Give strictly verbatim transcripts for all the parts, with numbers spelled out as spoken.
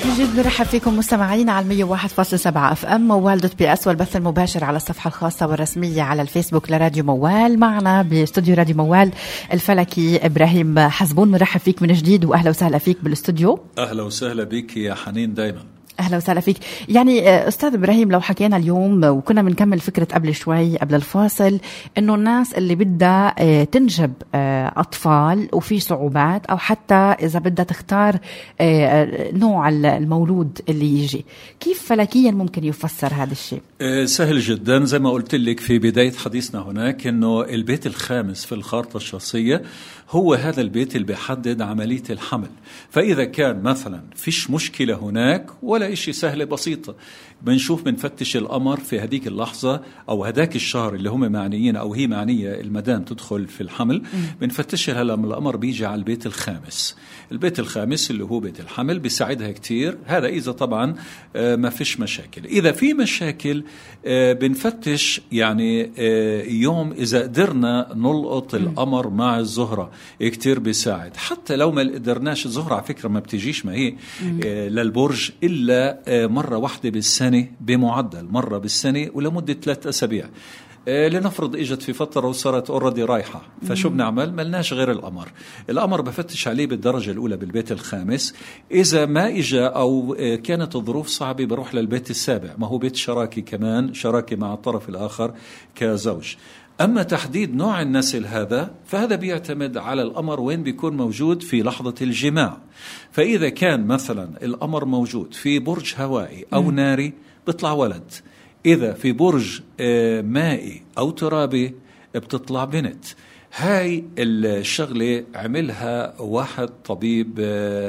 جديد برحب فيكم مستمعين على مية وواحد فاصلة سبعة اف ام موال دوت بي اس والبث المباشر على الصفحة الخاصة والرسمية على الفيسبوك لراديو موال. معنا باستوديو راديو موال الفلكي إبراهيم حزبون. مرحب فيك من جديد وأهلا وسهلا فيك بالاستوديو. أهلا وسهلا بك يا حنين دايما. أهلا وسهلا فيك. يعني أستاذ إبراهيم لو حكينا اليوم وكنا بنكمل فكرة قبل شوي قبل الفاصل إنه الناس اللي بدها تنجب أطفال وفي صعوبات أو حتى إذا بدها تختار نوع المولود اللي يجي، كيف فلكيا ممكن يفسر هذا الشيء؟ سهل جدا. زي ما قلت لك في بداية حديثنا هناك إنه البيت الخامس في الخارطة الشخصية هو هذا البيت اللي بيحدد عملية الحمل. فإذا كان مثلا فيش مشكلة هناك ولا إشي سهلة بسيطة، بنشوف بنفتش القمر في هذيك اللحظة أو هداك الشهر اللي هم معنيين أو هي معنية المدام تدخل في الحمل، بنفتشها لما القمر بيجي على البيت الخامس. البيت الخامس اللي هو بيت الحمل بيساعدها كتير. هذا إذا طبعا ما فيش مشاكل. إذا في مشاكل بنفتش يعني يوم إذا قدرنا نلقط القمر مع الزهرة كتير بيساعد. حتى لو ما قدرناش، الزهرة على فكرة ما بتجيش ما هي للبرج إلا مرة واحدة بالسنة بمعدل مرة بالسنة ولمدة ثلاث أسابيع. لنفرض اجت في فترة وصارت اوريدي رايحة، فشو بنعمل؟ ملناش غير القمر. القمر بفتش عليه بالدرجة الأولى بالبيت الخامس. إذا ما إجا أو كانت الظروف صعبة بروح للبيت السابع، ما هو بيت شراكي كمان، شراكي مع الطرف الآخر كزوج. أما تحديد نوع النسل هذا فهذا بيعتمد على القمر وين بيكون موجود في لحظة الجماع. فإذا كان مثلا القمر موجود في برج هوائي أو ناري بيطلع ولد، إذا في برج مائي أو ترابي بتطلع بنت. هاي الشغلة عملها واحد طبيب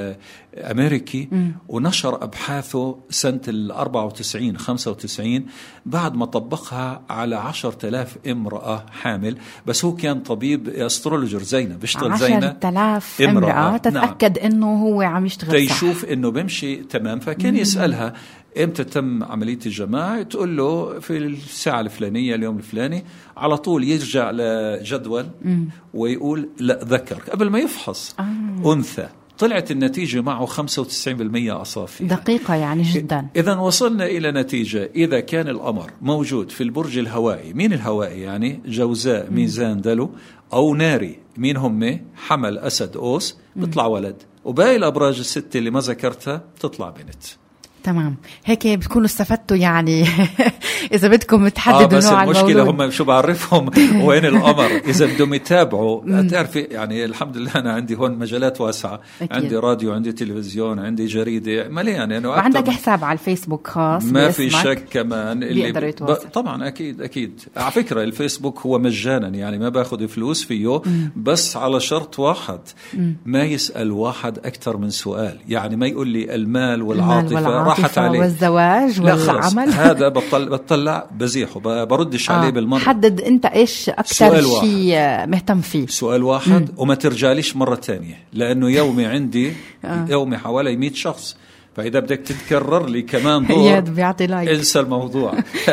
أمريكي ونشر أبحاثه سنة الأربعة وتسعين خمسة وتسعين بعد ما طبقها على عشرة آلاف امرأة حامل. بس هو كان طبيب أسترولوجر زينا، بيشتغل زينا عشرة آلاف امرأة تتأكد نعم. إنه هو عم يشتغل صح، تيشوف إنه بمشي تمام. فكان مم. يسألها إمتى تم عملية الجماع، تقول له في الساعة الفلانية اليوم الفلاني. على طول يرجع لجدول مم. ويقول لا ذكر قبل ما يفحص آه. أنثى. طلعت النتيجة معه خمسة وتسعين بالمئة أصافي. دقيقة يعني جدا. إذا وصلنا إلى نتيجة إذا كان القمر موجود في البرج الهوائي. مين الهوائي؟ يعني جوزاء ميزان دلو، أو ناري مين هم؟ حمل أسد أوس، بيطلع ولد. وباقي الأبراج الستة اللي ما ذكرتها بتطلع بنت. تمام، هيك بتكونوا استفدتوا يعني. إذا بدكم تحددوا آه بس نوع المشكلة المولود. هم شو بعرفهم وين القمر. إذا بدهم يتابعوا تعرفي يعني الحمد لله أنا عندي هون مجالات واسعة. أكيد. عندي راديو، عندي تلفزيون، عندي جريدة مليان يعني. وعندك حساب على الفيسبوك خاص ما في شك كمان اللي ب... طبعا أكيد أكيد. على فكرة الفيسبوك هو مجانا يعني ما باخذ فلوس فيه. مم. بس على شرط واحد، مم. ما يسأل واحد أكثر من سؤال. يعني ما يقول لي المال والعاطفة راحت عليه والزواج والعمل. هذا بطل بطلع بزيحه بردش عليه آه. بالمرة. حدد انت ايش اكثر شيء مهتم فيه. سؤال واحد. مم. وما ترجاليش مرة تانية لانه يومي عندي آه. يومي حوالي مئة شخص. فإذا بدك تتكرر لي كمان دور بيعطي لايك. انسى الموضوع.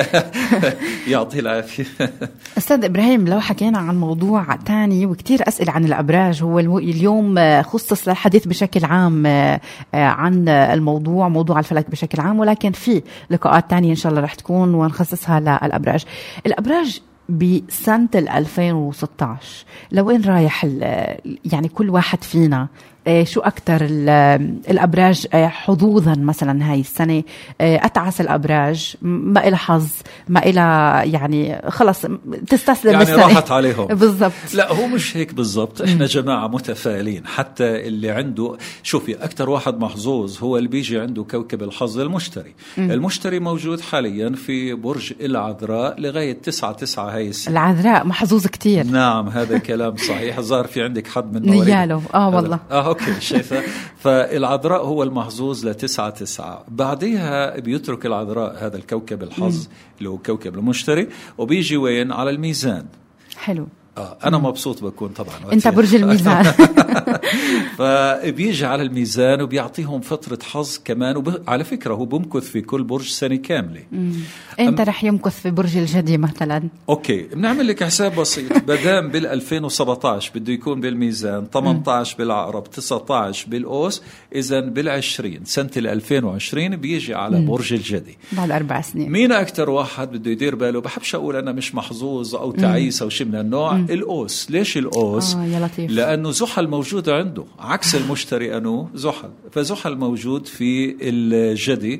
يعطي العافية. أستاذ إبراهيم لو حكينا عن موضوع تاني وكتير أسئلة عن الأبراج، هو اليوم خصص للحديث بشكل عام عن الموضوع موضوع الفلك بشكل عام، ولكن في لقاءات تانية إن شاء الله رح تكون ونخصصها للأبراج. الأبراج بسنة ألفين وستة عشر لوين رايح يعني كل واحد فينا؟ شو أكتر الأبراج حظوظا مثلا هاي السنة؟ أتعس الأبراج ما إلى حظ، ما إلى يعني خلص تستسلم يعني السنة راحت عليهم بالضبط. لا هو مش هيك بالضبط. إحنا جماعة متفائلين. حتى اللي عنده شوفي أكتر واحد محظوظ هو اللي بيجي عنده كوكب الحظ المشتري. م. المشتري موجود حاليا في برج العذراء لغاية تسعة تسعة هاي السنة. العذراء محظوظ كتير. نعم هذا كلام صحيح. ظهر في عندك حد من مواليد نياله آه والله آه أوكي شايفة. فالعذراء هو المحظوظ لتسعة تسعة. بعدها بيترك العذراء هذا الكوكب الحظ اللي هو كوكب المشتري وبيجي وين؟ على الميزان. حلو. آه أنا مبسوط بكون طبعا. أنت برج الميزان. فبيجي على الميزان وبيعطيهم فترة حظ كمان. وعلى فكرة هو بمكث في كل برج سنة كاملة. انت رح يمكث في برج الجدي مثلا؟ اوكي، بنعمل لك حساب بسيط. بدام بال ألفين وسبعة عشر بده يكون بالميزان، ثمانية عشر بالعقرب، تسعة عشر بالقوس، اذا بالعشرين سنة ال ألفين وعشرين بيجي على مم. برج الجدي بعد أربع سنين. مين أكتر واحد بده يدير باله؟ بحبش أقول أنا مش محظوظ أو تعيس أو شيء من النوع. مم. القوس. ليش القوس؟ آه يا لطيف. لأنه زحل موجود عنده عكس المشتري أنه زحل، فزحل موجود في الجدي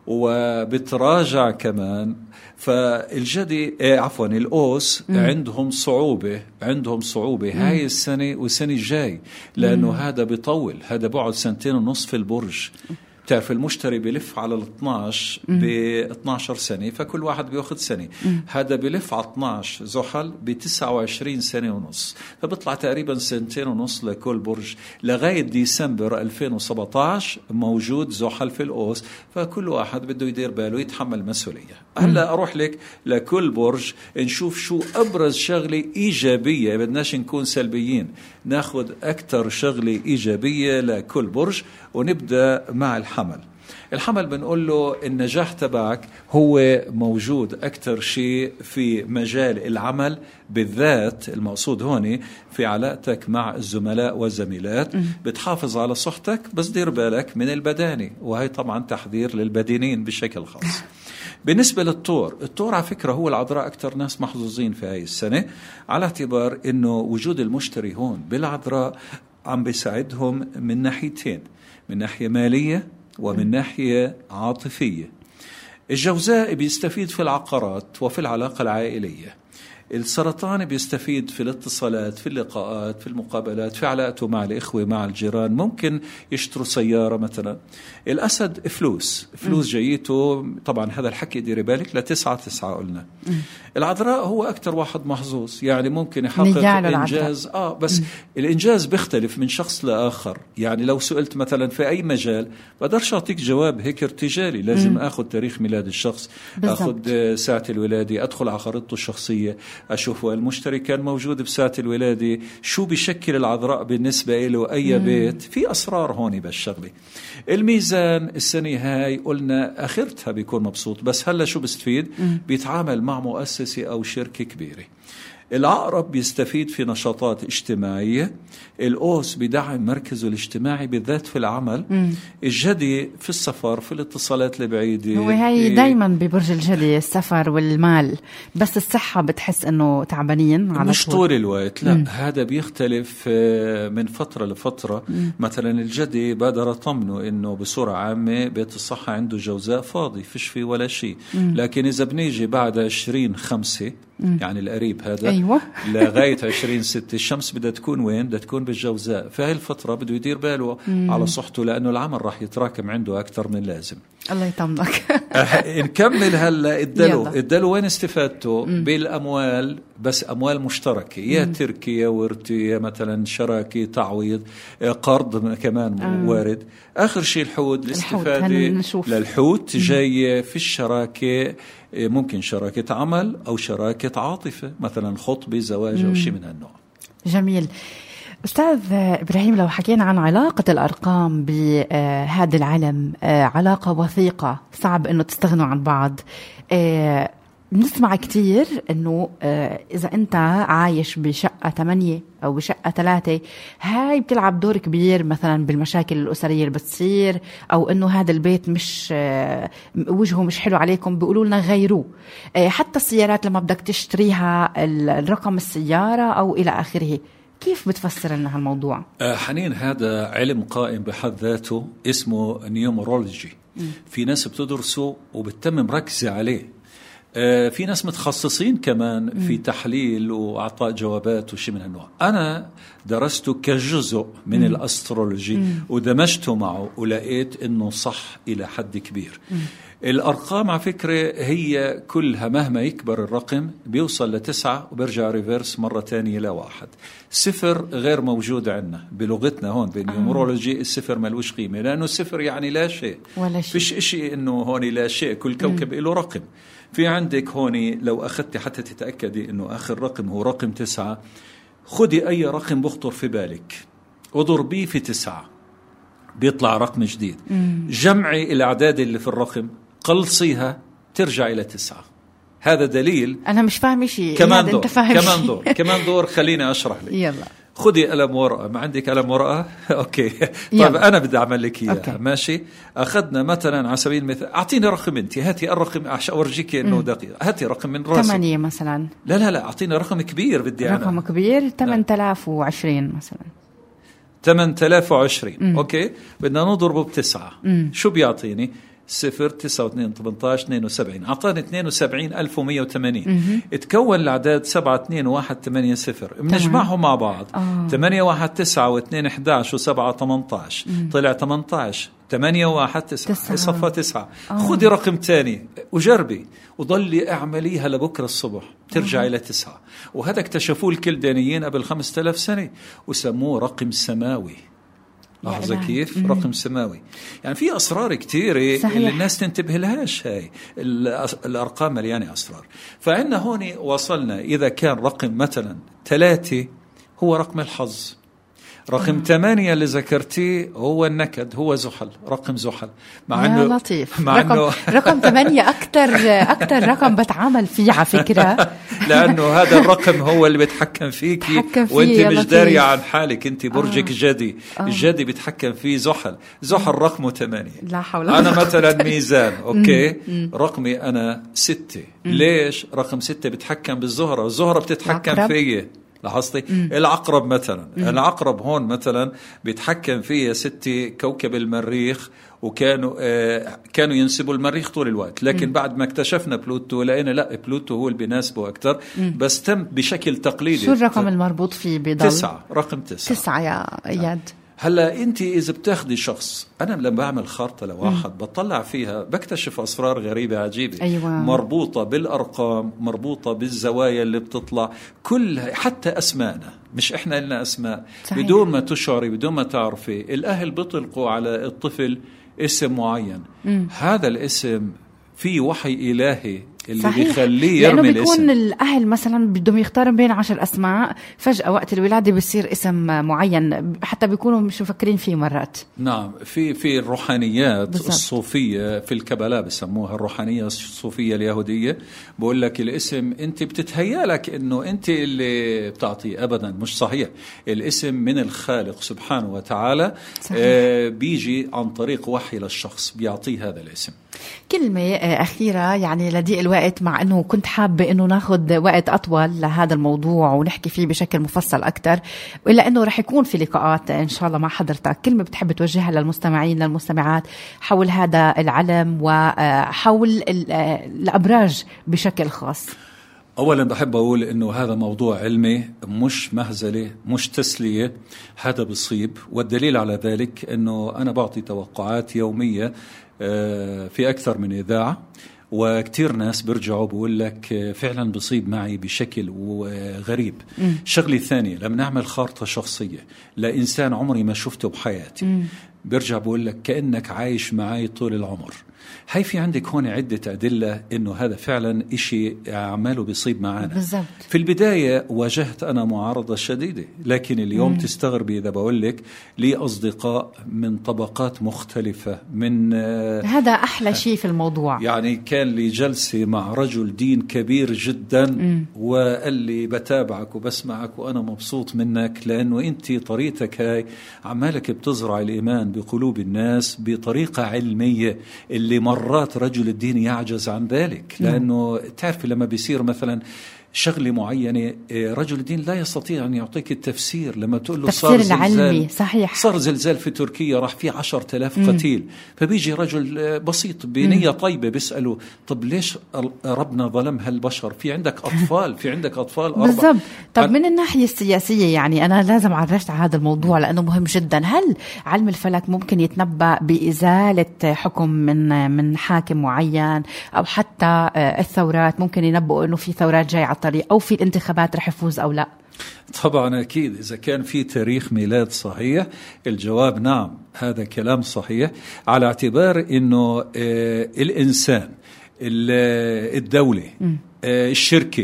وبتراجع كمان. فالجدي آه عفوا القوس مم. عندهم صعوبة عندهم صعوبة مم. هاي السنة والسنة الجاي، لأنه مم. هذا بيطول، هذا بعد سنتين ونصف في البرج. تعرف المشتري بلف على ال اثناشر ب اثناشر سنة، فكل واحد بياخذ سنة. مم. هذا بلف على اثناشر زحل ب تسعة وعشرين سنة ونص، فبطلع تقريبا سنتين ونص لكل برج. لغاية ديسمبر ألفين وسبعة عشر موجود زحل في القوس، فكل واحد بده يدير باله يتحمل مسؤولية. هلا أروح لك لكل برج نشوف شو أبرز شغلة إيجابية، بدناش نكون سلبيين، ناخد أكتر شغلة إيجابية لكل برج. ونبدأ مع الحمل. الحمل بنقول له النجاح تبعك هو موجود أكتر شيء في مجال العمل، بالذات المقصود هون في علاقتك مع الزملاء والزميلات. بتحافظ على صحتك، بس دير بالك من البداني، وهي طبعا تحذير للبدينين بشكل خاص. بالنسبة للطور، الطور على فكرة هو العذراء أكتر ناس محظوظين في هاي السنة، على اعتبار أنه وجود المشتري هون بالعذراء عم بيساعدهم من ناحيتين، من ناحية مالية ومن ناحية عاطفية. الجوزاء بيستفيد في العقارات وفي العلاقة العائلية. السرطان بيستفيد في الاتصالات، في اللقاءات، في المقابلات، في علاقته مع الإخوة مع الجيران، ممكن يشتروا سيارة مثلا. الأسد فلوس فلوس م. جيته طبعا، هذا الحكي ديري بالك لتسعة تسعة قلنا. م. العذراء هو أكتر واحد محظوظ، يعني ممكن يحقق إنجاز آه بس م. الإنجاز بيختلف من شخص لآخر. يعني لو سئلت مثلا في أي مجال بقدرش أعطيك جواب هيك ارتجالي، لازم م. أخذ تاريخ ميلاد الشخص، بالزبط. أخذ ساعة الولادة، أدخل على خريطته الشخصية، أشوف المشتري كان موجود بساعة الولادة، شو بيشكل العذراء بالنسبة له، أي مم. بيت. في أسرار هون بالشغلة. الميزان السنة هاي قلنا آخرتها بيكون مبسوط، بس هلا شو بيستفيد؟ بيتعامل مع مؤسسة أو شركة كبيرة. العقرب بيستفيد في نشاطات اجتماعية. القوس بدعم مركزه الاجتماعي بالذات في العمل. مم. الجدي في السفر، في الاتصالات البعيدة. هو هاي إيه دايما ببرج الجدي السفر والمال، بس الصحة بتحس انه تعبانين على مش طول الوقت. لا، مم. هذا بيختلف من فترة لفترة. مم. مثلا الجدي بقدر اطمنه انه بصورة عامة بيت الصحة عنده جوزاء فاضي فيش فيه ولا شيء. مم. لكن اذا بنيجي بعد عشرين خمسة يعني القريب هذا أيوة. لغاية عشرين ستة الشمس بدها تكون وين؟ بدها تكون بالجوزاء. فهي الفترة بده يدير باله مم. على صحته، لأنه العمل راح يتراكم عنده أكثر من لازم. الله يطمنك. نكمل هلا. ادلو ادلو وين استفادته؟ مم. بالأموال، بس أموال مشتركة، يا تركي يا ورثي، يا مثلا شراكة، تعويض، قرض كمان آه. وارد. آخر شيء الحوت، الاستفادة للحوت جاي في الشراكة، ممكن شراكة عمل أو شراكة عاطفة، مثلا خطبة، زواج أو شيء من هالنوع. جميل. أستاذ إبراهيم، لو حكينا عن علاقة الأرقام بهذا العالم، علاقة وثيقة صعب أنه تستغنوا عن بعض. بنسمع كتير أنه إذا أنت عايش بشقة ثمانية أو بشقة ثلاثة، هاي بتلعب دور كبير مثلا بالمشاكل الأسرية اللي بتصير، أو أنه هذا البيت مش وجهه مش حلو عليكم، بيقولوا لنا غيروه. حتى السيارات لما بدك تشتريها، الرقم السيارة أو إلى آخره. كيف بتفسر لنا هالموضوع؟ آه حنين، هذا علم قائم بحد ذاته اسمه نيومرولوجي. في ناس بتدرسه وبتتم مركزة عليه. آه في ناس متخصصين كمان م. في تحليل وإعطاء جوابات وشي من هالنوع. أنا درسته كجزء من م. الأسترولوجي م. ودمجته معه ولقيت إنه صح إلى حد كبير. م. الأرقام على فكرة هي كلها مهما يكبر الرقم بيوصل لتسعة وبرجع ريفيرس مرة تانية لواحد. صفر غير موجود عندنا بلغتنا هون بالنيومرولوجي. آه. الصفر ملوش قيمة، لأنه الصفر يعني لا شيء ولا شيء. فيش إشي إنه هون لا شيء، كل كوكب له رقم. في عندك هون لو أخذت حتى تتأكدي إنه آخر رقم هو رقم تسعة، خدي أي رقم بخطر في بالك، وضربيه في تسعة بيطلع رقم جديد. مم. جمعي الأعداد اللي في الرقم قلصيها ترجع إلى تسعة. هذا دليل. أنا مش فاهم شيء. كمان دور كمان دور كمان دور خليني أشرح لك. يلا خذي قلم ورقة. ما عندك قلم ورقة؟ أوكي. طيب أنا بدي أعمل لك إياها. ماشي. أخذنا مثلا على سبيل المثال، أعطيني رقم أنت، هاتي الرقم عشان أورجيك إنه دقيق. هاتي رقم من راسك. ثمانية مثلا. لا لا لا أعطيني رقم كبير بدي أنا. رقم كبير. ثمانية آلاف وعشرين مثلا. ثمانية آلاف وعشرين. أوكي. بدنا نضربه بتسعة. مم. شو بيعطيني؟ صفر تسعة واثنين ثمانية اثنين وسبعين. أعطاني اثنين وسبعين ألف ومية وثمانين. اتكون الأعداد سبعة اثنين واحد ثمانية صفر. بنجمعهم مع بعض. آه. ثمانية واحد تسعة واثنين أحد عشر وسبعة ثمانية عشر. طلع ثمانية عشر. ثمانية واحد تسعة صفى تسعة. خذي رقم تاني وجربي وضلي اعمليها لبكرة الصبح ترجع آه. إلى تسعة. وهذا اكتشفوه الكلدانيين قبل خمسة آلاف سنة وسموه رقم سماوي. لاحظة كيف؟ مم. رقم سماوي. يعني في أسرار كتيرة صحيح. اللي الناس تنتبه لهاش. هاي الأرقام مليانة أسرار. فعنا هون وصلنا إذا كان رقم مثلا ثلاثة هو رقم الحظ، رقم آه. ثمانية اللي ذكرتيه هو النكد، هو زحل، رقم زحل. مع انه لطيف. مع رقم, إنه رقم ثمانية أكتر أكتر رقم بتعامل فيه على فكرة. لأنه هذا الرقم هو اللي بتحكم فيك وانت مش دارية عن حالك. انت برجك آه. جدي. آه. الجدي بتحكم فيه زحل. زحل رقمه ثمانية. لا حول. أنا مثلا ميزان. أوكي. رقمي أنا ستة. ليش؟ رقم ستة بتحكم بالزهرة، والزهرة بتتحكم فيه. لاحظتي؟ العقرب مثلا. مم. العقرب هون مثلا بيتحكم فيه ستي كوكب المريخ، وكانوا آه كانوا ينسبوا المريخ طول الوقت، لكن مم. بعد ما اكتشفنا بلوتو لقينا لا، بلوتو هو اللي بيناسبه أكتر. مم. بس تم بشكل تقليدي. شو الرقم المربوط فيه بضل؟ تسعة. رقم تسعة. تسعة يا إياد. هلا انت اذا بتاخدي شخص، انا لما بعمل خارطه لواحد بطلع فيها بكتشف اسرار غريبه عجيبه. أيوة. مربوطه بالارقام، مربوطه بالزوايا اللي بتطلع، كلها حتى اسماءنا. مش احنا لنا اسماء صحيح. بدون ما تشعري، بدون ما تعرفي، الاهل بيطلقوا على الطفل اسم معين. مم. هذا الاسم فيه وحي الهي اللي صحيح. بيخليه يرمي لأنه بيكون الاسم. الأهل مثلا بدهم يختاروا بين عشر أسماء، فجأة وقت الولادة بيصير اسم معين، حتى بيكونوا مش مفكرين فيه مرات. نعم. في في الروحانيات بالزبط. الصوفية في الكبلاء بسموها الروحانية الصوفية اليهودية، بقول لك الاسم أنت بتتهيألك إنه أنت اللي بتعطيه. أبدا مش صحيح. الاسم من الخالق سبحانه وتعالى. آه بيجي عن طريق وحي للشخص بيعطيه هذا الاسم. كلمة أخيرة يعني لضيق الوقت، مع أنه كنت حابة أنه ناخد وقت أطول لهذا الموضوع ونحكي فيه بشكل مفصل أكتر، وإلا أنه رح يكون في لقاءات إن شاء الله مع حضرتك. كلمة بتحب توجهها للمستمعين للمستمعات حول هذا العلم وحول الأبراج بشكل خاص؟ أولا بحب أقول أنه هذا موضوع علمي، مش مهزلة، مش تسلية. هذا بصيب، والدليل على ذلك أنه أنا بعطي توقعات يومية في أكثر من إذاعة، وكتير ناس برجعوا بقول لك فعلا بصيب معي بشكل غريب. م. شغلة ثانية، لما نعمل خارطة شخصية لإنسان عمري ما شفته بحياتي، م. برجع بقول لك كأنك عايش معي طول العمر. هاي في عندك هون عدة أدلة إنه هذا فعلا إشي عماله بيصيب معنا. بالزبط. في البداية واجهت أنا معارضة شديدة، لكن اليوم مم. تستغربي إذا بقول لك لي أصدقاء من طبقات مختلفة. من هذا أحلى شيء في الموضوع. يعني كان لي جلسة مع رجل دين كبير جدا، مم. وقال لي بتابعك وبسمعك وأنا مبسوط منك، لأنه أنت طريقتك هاي عمالك بتزرع الإيمان بقلوب الناس بطريقة علمية، اللي مرات رجل الدين يعجز عن ذلك. لأنه تعرف لما بيصير مثلا شغلة معينة رجل الدين لا يستطيع أن يعطيك التفسير. لما تقول له صار زلزال، صحيح. صار زلزال في تركيا راح فيه عشرة آلاف قتيل، فبيجي رجل بسيط بنية طيبة بيسأله طب ليش ربنا ظلم هالبشر؟ في عندك أطفال، في عندك أطفال أربع. بالضبط. طب عن... من الناحية السياسية، يعني أنا لازم عرفت على هذا الموضوع لأنه مهم جدا. هل علم الفلك ممكن يتنبأ بإزالة حكم من من حاكم معين، أو حتى الثورات ممكن ينبؤوا إنه في ثورات جاية على الطريق، أو في الانتخابات رح يفوز أو لا؟ طبعا أكيد إذا كان في تاريخ ميلاد صحيح الجواب نعم، هذا كلام صحيح، على اعتبار أنه الإنسان، الدولة، الشركة،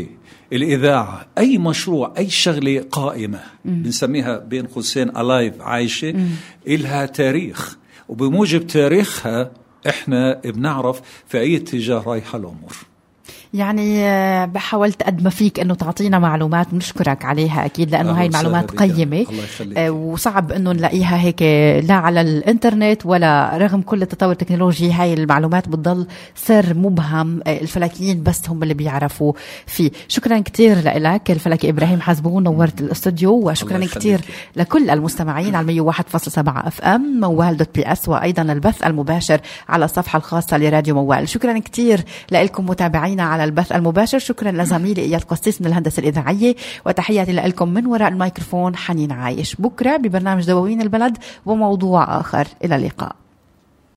الإذاعة، أي مشروع، أي شغلة قائمة بنسميها بين قوسين alive، عايشة، إلها تاريخ، وبموجب تاريخها إحنا بنعرف في أي اتجاه رايحة الأمور. يعني بحاولت قد ما فيك انه تعطينا معلومات، بنشكرك عليها اكيد، لانه هاي المعلومات قيمه وصعب انه نلاقيها هيك لا على الانترنت ولا، رغم كل التطور التكنولوجي هاي المعلومات بتضل سر مبهم، الفلكيين بس هم اللي بيعرفوا فيه. شكرا كتير لك الفلكي ابراهيم حزبون، نورت الاستوديو، وشكرا كتير لكل المستمعين على مية وواحد فاصلة سبعة اف ام موال دوت بي اس، وايضا البث المباشر على الصفحه الخاصه لراديو موال. شكرا كتير لكم متابعينا على البث المباشر. شكرا لزميلي إياد قسيس من الهندسة الإذاعية، وتحياتي لكم من وراء الميكروفون حنين عايش. بكرة ببرنامج دواوين البلد وموضوع آخر، إلى اللقاء.